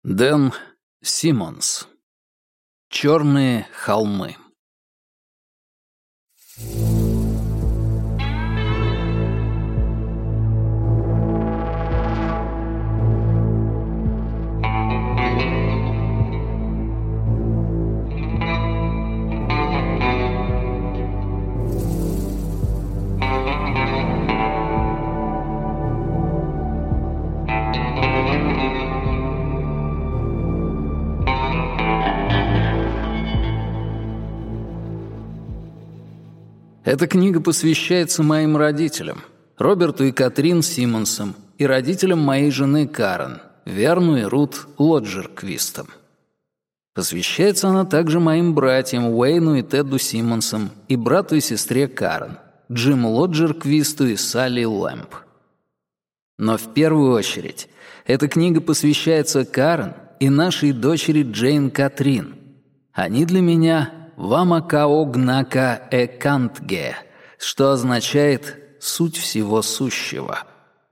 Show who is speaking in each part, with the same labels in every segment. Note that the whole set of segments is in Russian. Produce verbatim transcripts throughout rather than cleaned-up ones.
Speaker 1: Дэн Симмонс. «Черные холмы». Эта книга посвящается моим родителям, Роберту и Катрин Симмонсам, и родителям моей жены Карен, Верну и Рут Лоджерквистам. Посвящается она также моим братьям Уэйну и Теду Симмонсам и брату и сестре Карен, Джиму Лоджерквисту и Салли Лэмп. Но в первую очередь эта книга посвящается Карен и нашей дочери Джейн Катрин. Они для меня «Вамакаогнака экантге», что означает «суть всего сущего».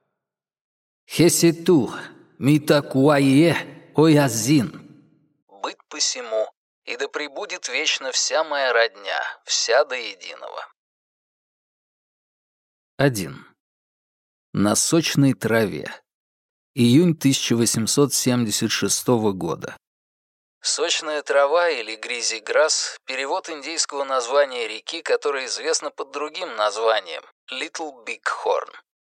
Speaker 1: «Хесету митакуае оязин» — «быть посему, и да пребудет вечно вся моя родня, вся до единого». один. На сочной траве. Июнь тысяча восемьсот семьдесят шестого года. Сочная трава или гризиграсс — перевод индейского названия реки, которая известна под другим названием — Little Big Horn.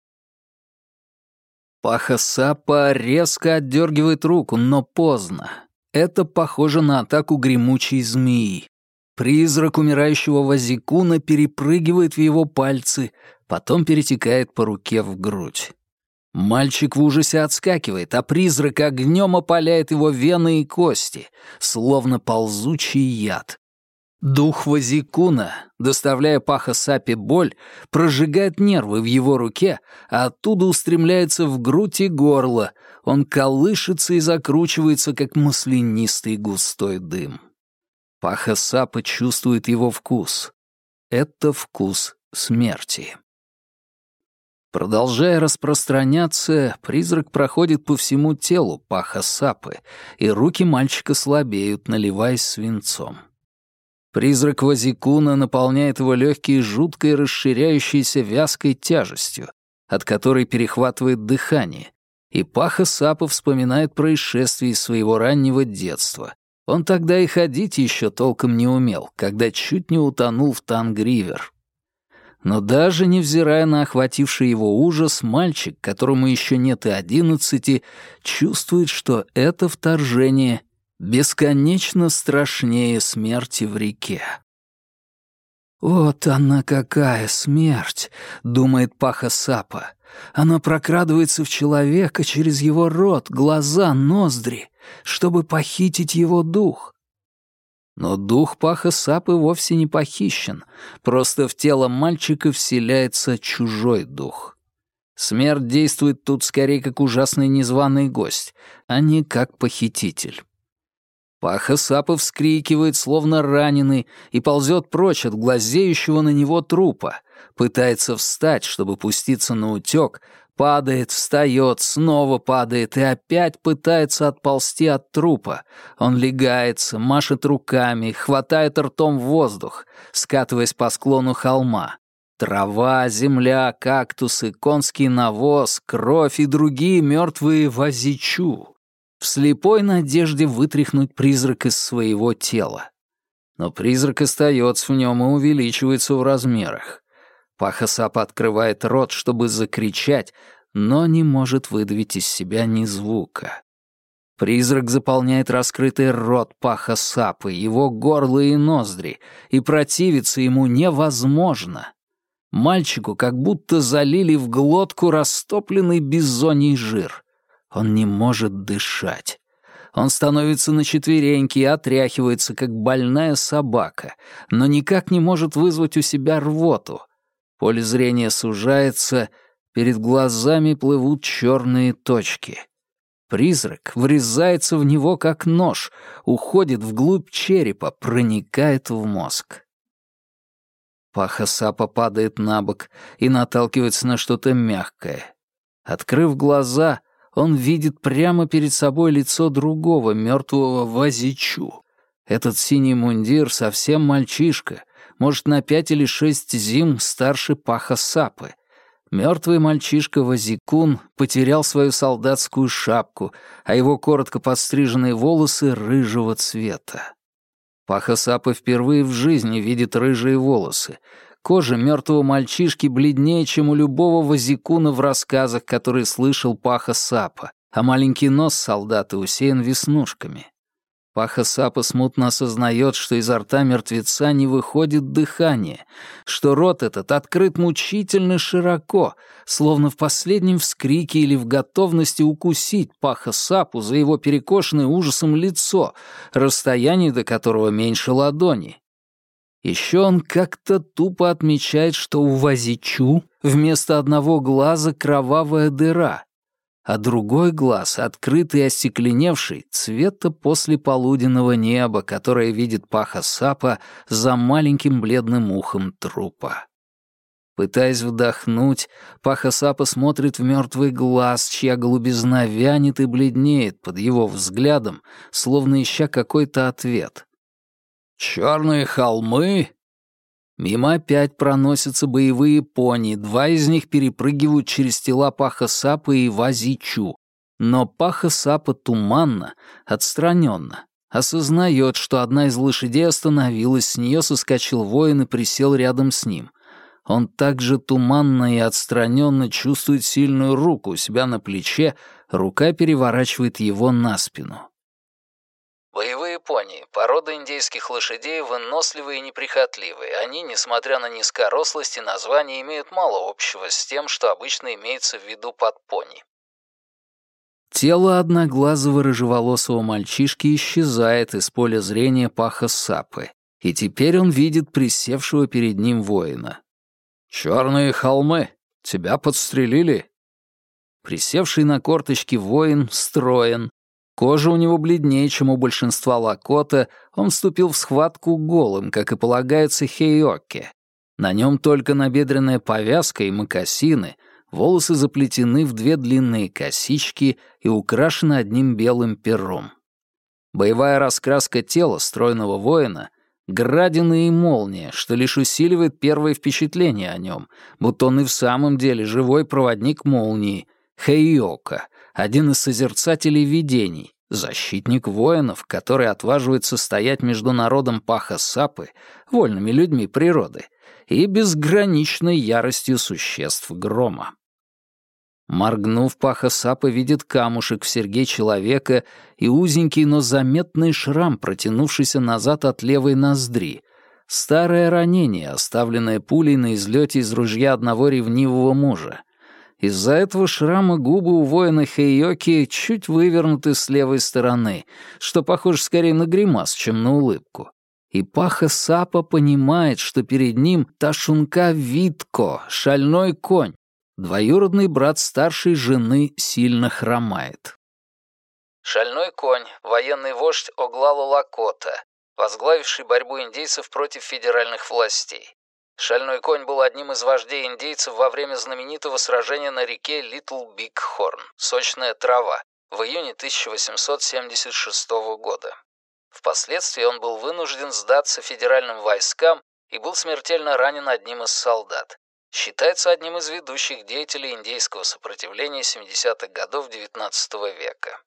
Speaker 1: Паха-Сапа резко отдергивает руку, но поздно. Это похоже на атаку гремучей змеи. Призрак умирающего Вазикуна перепрыгивает в его пальцы, потом перетекает по руке в грудь. Мальчик в ужасе отскакивает, а призрак огнем опаляет его вены и кости, словно ползучий яд. Дух Вазикуна, доставляя Паха-Сапе боль, прожигает нервы в его руке, а оттуда устремляется в грудь и горло. Он колышется и закручивается, как маслянистый густой дым. Паха-Сапа чувствует его вкус. Это вкус смерти. Продолжая распространяться, призрак проходит по всему телу Паха-Сапы, и руки мальчика слабеют, наливаясь свинцом. Призрак Вазикуна наполняет его легкие жуткой расширяющейся вязкой тяжестью, от которой перехватывает дыхание, и Паха-Сапа вспоминает происшествия из своего раннего детства. Он тогда и ходить еще толком не умел, когда чуть не утонул в Танг-Ривер. Но даже невзирая на охвативший его ужас, мальчик, которому еще нет и одиннадцати, чувствует, что это вторжение бесконечно страшнее смерти в реке. «Вот она какая смерть!» — думает Паха-Сапа. «Она прокрадывается в человека через его рот, глаза, ноздри, чтобы похитить его дух». Но дух Паха-Сапы вовсе не похищен, просто в тело мальчика вселяется чужой дух. Смерть действует тут скорее как ужасный незваный гость, а не как похититель. Паха-Сапа вскрикивает, словно раненый, и ползет прочь от глазеющего на него трупа, пытается встать, чтобы пуститься на утёк, падает, встает, снова падает и опять пытается отползти от трупа. Он легается, машет руками, хватает ртом воздух, скатываясь по склону холма. Трава, земля, кактусы, конский навоз, кровь и другие мертвые вазичу. В слепой надежде вытряхнуть призрак из своего тела. Но призрак остается в нем и увеличивается в размерах. Паха-Сапа открывает рот, чтобы закричать, но не может выдавить из себя ни звука. Призрак заполняет раскрытый рот Паха-Сапы, его горло и ноздри, и противиться ему невозможно. Мальчику как будто залили в глотку растопленный бизоний жир. Он не может дышать. Он становится на четвереньки и отряхивается, как больная собака, но никак не может вызвать у себя рвоту. Поле зрения сужается, перед глазами плывут черные точки. Призрак врезается в него, как нож, уходит вглубь черепа, проникает в мозг. Паха-Сапа падает на бок и наталкивается на что-то мягкое. Открыв глаза, Он видит прямо перед собой лицо другого мертвого Вазичу. Этот синий мундир совсем мальчишка, может, на пять или шесть зим старше Паха Сапы. Мертвый мальчишка Вазикун потерял свою солдатскую шапку, а его коротко подстриженные волосы рыжего цвета. Паха Сапа впервые в жизни видит рыжие волосы. Кожа мертвого мальчишки бледнее, чем у любого Вазикуна в рассказах, которые слышал Паха Сапа, а маленький нос солдата усеян веснушками. Паха Сапа смутно осознает, что изо рта мертвеца не выходит дыхание, что рот этот открыт мучительно широко, словно в последнем вскрике или в готовности укусить Паха Сапу за его перекошенное ужасом лицо, расстояние до которого меньше ладони. Еще он как-то тупо отмечает, что у Вазичу вместо одного глаза кровавая дыра, а другой глаз, открытый и остекленевший, цвета послеполуденного неба, которое видит Паха Сапа за маленьким бледным ухом трупа. Пытаясь вдохнуть, Паха Сапа смотрит в мертвый глаз, чья голубизна вянет и бледнеет под его взглядом, словно ища какой-то ответ. «Черные холмы?» Мимо опять проносятся боевые пони, два из них перепрыгивают через тела Паха Сапа и Вазичу. Но Паха Сапа туманно, отстраненно, осознает, что одна из лошадей остановилась, с нее соскочил воин и присел рядом с ним. Он также туманно и отстраненно чувствует сильную руку у себя на плече, рука переворачивает его на спину. Боевые пони — порода индейских лошадей, выносливые и неприхотливые. Они, несмотря на низкорослость и название, имеют мало общего с тем, что обычно имеется в виду под пони. Тело одноглазого рыжеволосого мальчишки исчезает из поля зрения Паха Сапы, и теперь он видит присевшего перед ним воина. «Черные холмы! Тебя подстрелили?» Присевший на корточки воин строен. Кожа у него бледнее, чем у большинства лакота, он вступил в схватку голым, как и полагается хейоке. На нем только набедренная повязка и мокасины, волосы заплетены в две длинные косички и украшены одним белым пером. Боевая раскраска тела стройного воина — градины и молния, что лишь усиливает первое впечатление о нем, будто он и в самом деле живой проводник молнии, хейока, один из созерцателей видений, защитник воинов, который отваживается стоять между народом Паха Сапы, вольными людьми природы, и безграничной яростью существ грома. Моргнув, Паха Сапа видит камушек в серьге человека и узенький, но заметный шрам, протянувшийся назад от левой ноздри, старое ранение, оставленное пулей на излете из ружья одного ревнивого мужа. Из-за этого шрама губы у воина Хейоки чуть вывернуты с левой стороны, что похоже скорее на гримас, чем на улыбку. И Паха Сапа понимает, что перед ним Ташунка Витко, шальной конь. Двоюродный брат старшей жены сильно хромает. Шальной конь — военный вождь Оглала Лакота, возглавивший борьбу индейцев против федеральных властей. Шальной конь был одним из вождей индейцев во время знаменитого сражения на реке Литл Биг Хорн, сочная трава, в июне тысяча восемьсот семьдесят шестого года. Впоследствии он был вынужден сдаться федеральным войскам и был смертельно ранен одним из солдат. Считается одним из ведущих деятелей индейского сопротивления семидесятых годов девятнадцатого века.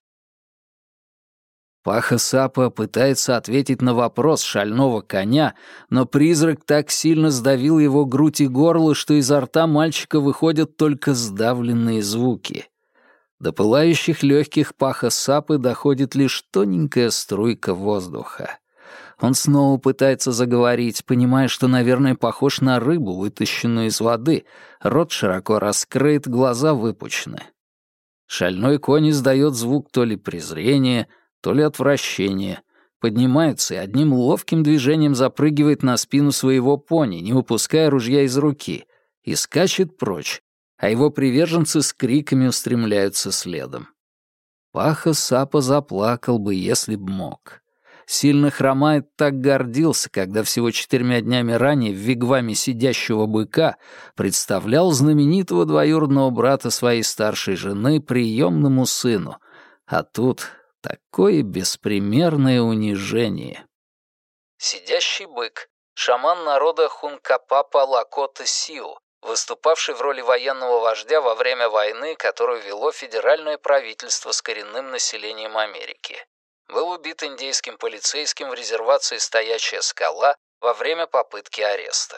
Speaker 1: Паха Сапа пытается ответить на вопрос шального коня, но призрак так сильно сдавил его грудь и горло, что изо рта мальчика выходят только сдавленные звуки. До пылающих легких Паха Сапы доходит лишь тоненькая струйка воздуха. Он снова пытается заговорить, понимая, что, наверное, похож на рыбу, вытащенную из воды, рот широко раскрыт, глаза выпучены. Шальной конь издает звук то ли презрения, то ли отвращения, поднимается и одним ловким движением запрыгивает на спину своего пони, не выпуская ружья из руки, и скачет прочь, а его приверженцы с криками устремляются следом. Паха Сапа заплакал бы, если б мог. Сильно хромает так гордился, когда всего четырьмя днями ранее в вигваме сидящего быка представлял знаменитого двоюродного брата своей старшей жены приемному сыну. А тут такое беспримерное унижение. Сидящий бык — шаман народа Хункапапа Лакота Сиу, выступавший в роли военного вождя во время войны, которую вело федеральное правительство с коренным населением Америки. Был убит индейским полицейским в резервации «Стоячая скала» во время попытки ареста.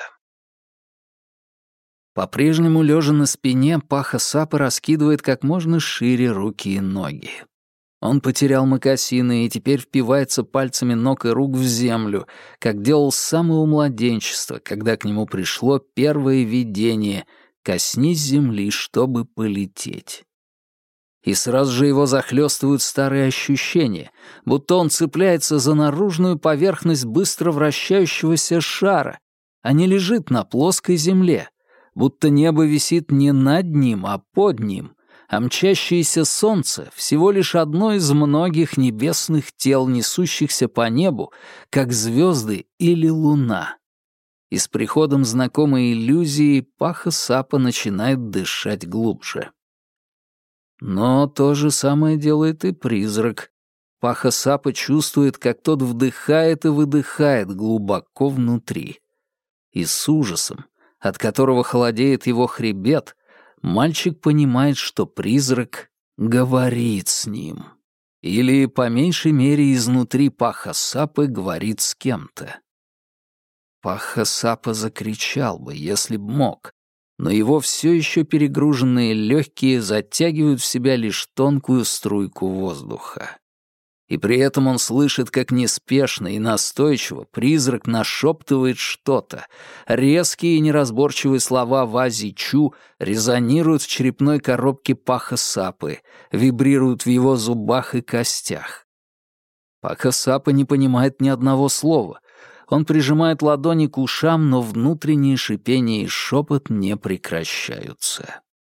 Speaker 1: По-прежнему, лежа на спине, Паха Сапа раскидывает как можно шире руки и ноги. Он потерял мокасины и теперь впивается пальцами ног и рук в землю, как делал с самого младенчества, когда к нему пришло первое видение «Коснись земли, чтобы полететь». И сразу же его захлестывают старые ощущения, будто он цепляется за наружную поверхность быстро вращающегося шара, а не лежит на плоской земле, будто небо висит не над ним, а под ним, а мчащееся солнце — всего лишь одно из многих небесных тел, несущихся по небу, как звезды или луна. И с приходом знакомой иллюзии Паха Сапа начинает дышать глубже. Но то же самое делает и призрак. Паха Сапа чувствует, как тот вдыхает и выдыхает глубоко внутри. И с ужасом, от которого холодеет его хребет, мальчик понимает, что призрак говорит с ним. Или, по меньшей мере, изнутри Паха Сапы говорит с кем-то. Паха Сапа закричал бы, если б мог, но его все еще перегруженные легкие затягивают в себя лишь тонкую струйку воздуха. И при этом он слышит, как неспешно и настойчиво призрак нашептывает что-то. Резкие и неразборчивые слова Вази-Чу резонируют в черепной коробке Паха Сапы, вибрируют в его зубах и костях. Паха Сапа не понимает ни одного слова. Он прижимает ладони к ушам, но внутренние шипения и шепот не прекращаются.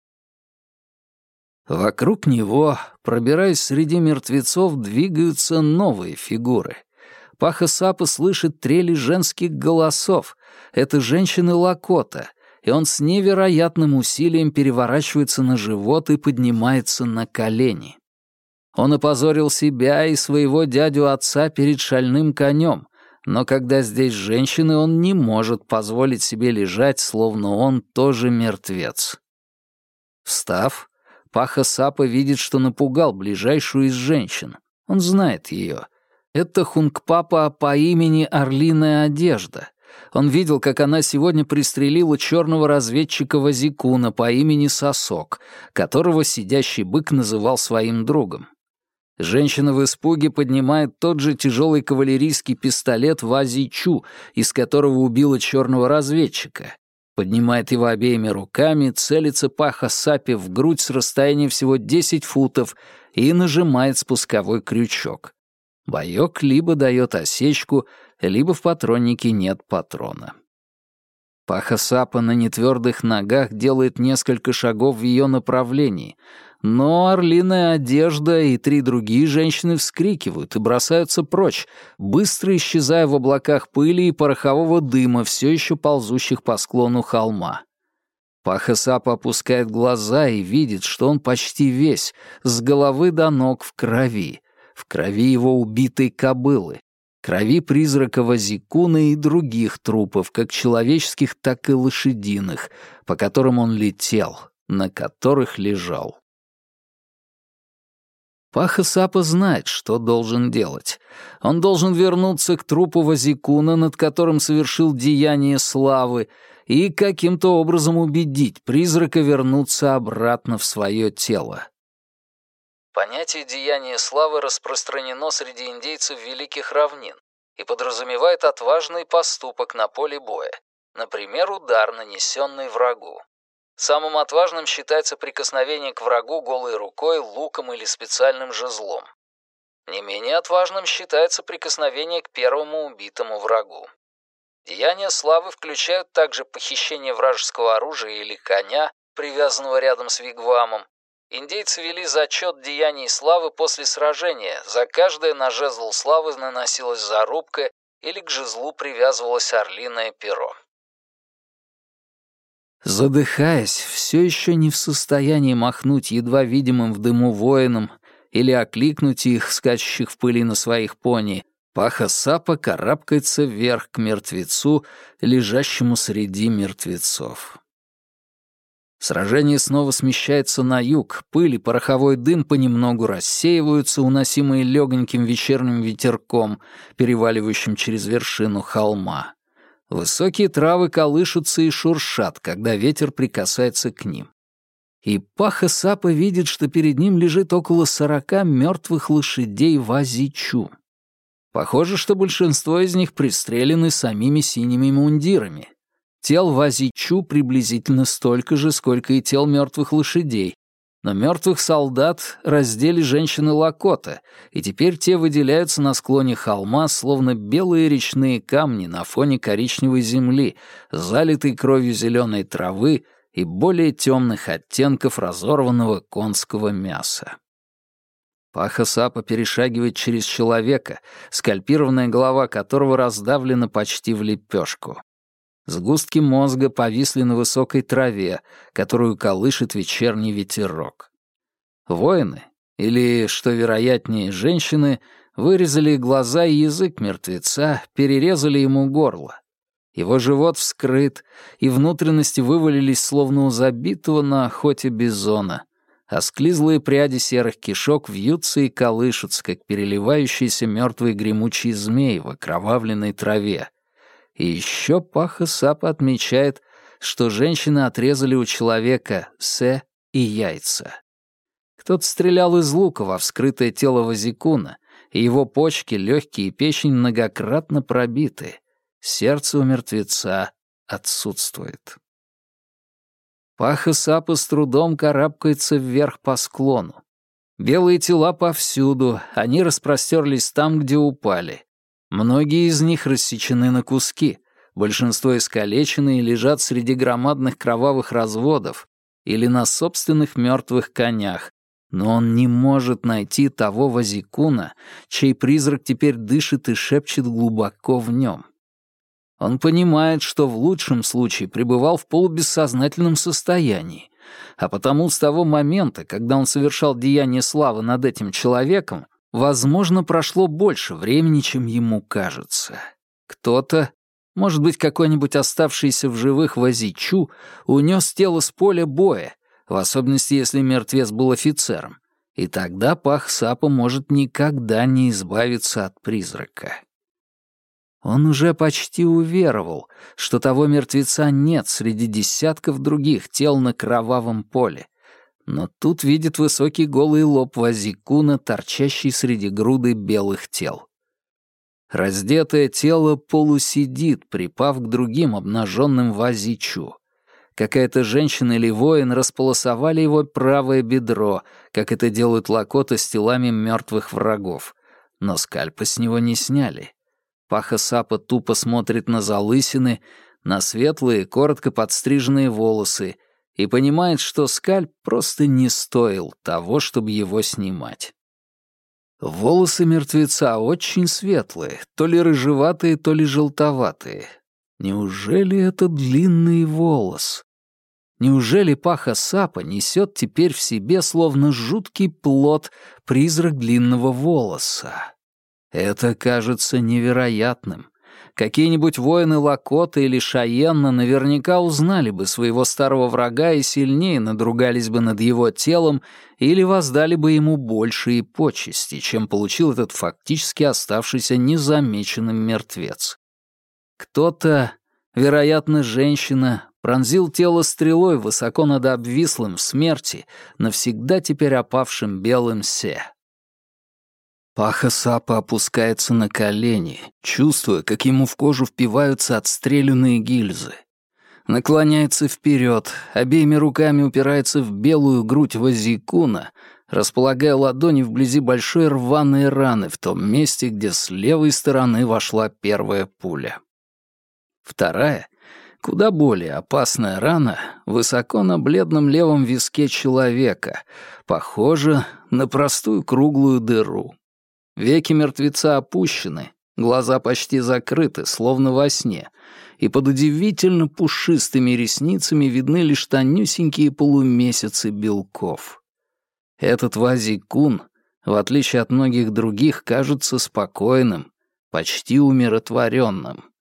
Speaker 1: Вокруг него, пробираясь среди мертвецов, двигаются новые фигуры. Паха Сапа слышит трели женских голосов. Это женщины Лакота, и он с невероятным усилием переворачивается на живот и поднимается на колени. Он опозорил себя и своего дядю-отца перед шальным конем, но когда здесь женщины, он не может позволить себе лежать, словно он тоже мертвец. Встав, Паха Сапа видит, что напугал ближайшую из женщин. Он знает ее. Это Хунгпапа по имени Орлиная Одежда. Он видел, как она сегодня пристрелила черного разведчика Вазикуна по имени Сосок, которого сидящий бык называл своим другом. Женщина в испуге поднимает тот же тяжелый кавалерийский пистолет Вази-Чу, из которого убила черного разведчика. Поднимает его обеими руками, целится Паха Сапе в грудь с расстояния всего десять футов и нажимает спусковой крючок. Боёк либо дает осечку, либо в патроннике нет патрона. Паха Сапа на нетвердых ногах делает несколько шагов в ее направлении, но Орлиная Одежда и три другие женщины вскрикивают и бросаются прочь, быстро исчезая в облаках пыли и порохового дыма, все еще ползущих по склону холма. Паха Сапа опускает глаза и видит, что он почти весь, с головы до ног в крови, в крови его убитой кобылы, крови призрака Вазикуна и других трупов, как человеческих, так и лошадиных, по которым он летел, на которых лежал. Паха Сапа знает, что должен делать. Он должен вернуться к трупу Вазикуна, над которым совершил деяние славы, и каким-то образом убедить призрака вернуться обратно в свое тело. Понятие деяния славы распространено среди индейцев Великих Равнин и подразумевает отважный поступок на поле боя, например, удар, нанесенный врагу. Самым отважным считается прикосновение к врагу голой рукой, луком или специальным жезлом. Не менее отважным считается прикосновение к первому убитому врагу. Деяния славы включают также похищение вражеского оружия или коня, привязанного рядом с вигвамом, Индейцы вели зачет деяний славы после сражения. За каждое на жезл славы наносилась зарубка или к жезлу привязывалось орлиное перо. Задыхаясь, все еще не в состоянии махнуть едва видимым в дыму воинам или окликнуть их, скачущих в пыли на своих пони, Паха Сапа карабкается вверх к мертвецу, лежащему среди мертвецов. Сражение снова смещается на юг, пыль и пороховой дым понемногу рассеиваются, уносимые легоньким вечерним ветерком, переваливающим через вершину холма. Высокие травы колышутся и шуршат, когда ветер прикасается к ним. И Паха Сапа видит, что перед ним лежит около сорока мертвых лошадей Вазичу. Похоже, что большинство из них пристрелены самими синими мундирами. Тел Вазичу приблизительно столько же, сколько и тел мертвых лошадей, но мертвых солдат раздели женщины Лакота, и теперь те выделяются на склоне холма, словно белые речные камни на фоне коричневой земли, залитой кровью зеленой травы и более темных оттенков разорванного конского мяса. Паха Сапа перешагивает через человека, скальпированная голова которого раздавлена почти в лепешку. Сгустки мозга повисли на высокой траве, которую колышет вечерний ветерок. Воины, или, что вероятнее, женщины, вырезали глаза и язык мертвеца, перерезали ему горло. Его живот вскрыт, и внутренности вывалились, словно у забитого на охоте бизона, а склизлые пряди серых кишок вьются и колышутся, как переливающиеся мертвые гремучие змеи в окровавленной траве. И еще Паха Сапа отмечает, что женщины отрезали у человека сэ и яйца. Кто-то стрелял из лука во вскрытое тело Вазикуна, и его почки, легкие и печень многократно пробиты. Сердце у мертвеца отсутствует. Паха Сапа с трудом карабкается вверх по склону. Белые тела повсюду, они распростерлись там, где упали. Многие из них рассечены на куски, большинство искалечены и лежат среди громадных кровавых разводов или на собственных мертвых конях, но он не может найти того Вазикуна, чей призрак теперь дышит и шепчет глубоко в нем. Он понимает, что в лучшем случае пребывал в полубессознательном состоянии, а потому с того момента, когда он совершал деяние славы над этим человеком, возможно, прошло больше времени, чем ему кажется. Кто-то, может быть, какой-нибудь оставшийся в живых Вазичу, унес тело с поля боя, в особенности, если мертвец был офицером, и тогда Пах Сапа может никогда не избавиться от призрака. Он уже почти уверовал, что того мертвеца нет среди десятков других тел на кровавом поле, но тут видит высокий голый лоб Вазикуна, торчащий среди груды белых тел. Раздетое тело полусидит, припав к другим обнаженным Вазичу. Какая-то женщина или воин располосовали его правое бедро, как это делают Лакота с телами мертвых врагов, но скальпа с него не сняли. Паха Сапа тупо смотрит на залысины, на светлые, коротко подстриженные волосы и понимает, что скальп просто не стоил того, чтобы его снимать. Волосы мертвеца очень светлые, то ли рыжеватые, то ли желтоватые. Неужели это длинный волос? Неужели Паха Сапа несет теперь в себе, словно жуткий плод, призрак длинного волоса? Это кажется невероятным. Какие-нибудь воины Лакота или Шайенна наверняка узнали бы своего старого врага и сильнее надругались бы над его телом или воздали бы ему большие почести, чем получил этот фактически оставшийся незамеченным мертвец. Кто-то, вероятно, женщина, пронзил тело стрелой высоко над обвислым в смерти, навсегда теперь опавшим белым се. Паха Сапа опускается на колени, чувствуя, как ему в кожу впиваются отстрелянные гильзы. Наклоняется вперед, обеими руками упирается в белую грудь Вазикуна, располагая ладони вблизи большой рваной раны в том месте, где с левой стороны вошла первая пуля. Вторая Куда более опасная рана высоко на бледном левом виске человека, похожа на простую круглую дыру. Веки мертвеца опущены, глаза почти закрыты, словно во сне, и под удивительно пушистыми ресницами видны лишь тонюсенькие полумесяцы белков. Этот Вази-кун, в отличие от многих других, кажется спокойным, почти умиротворенным.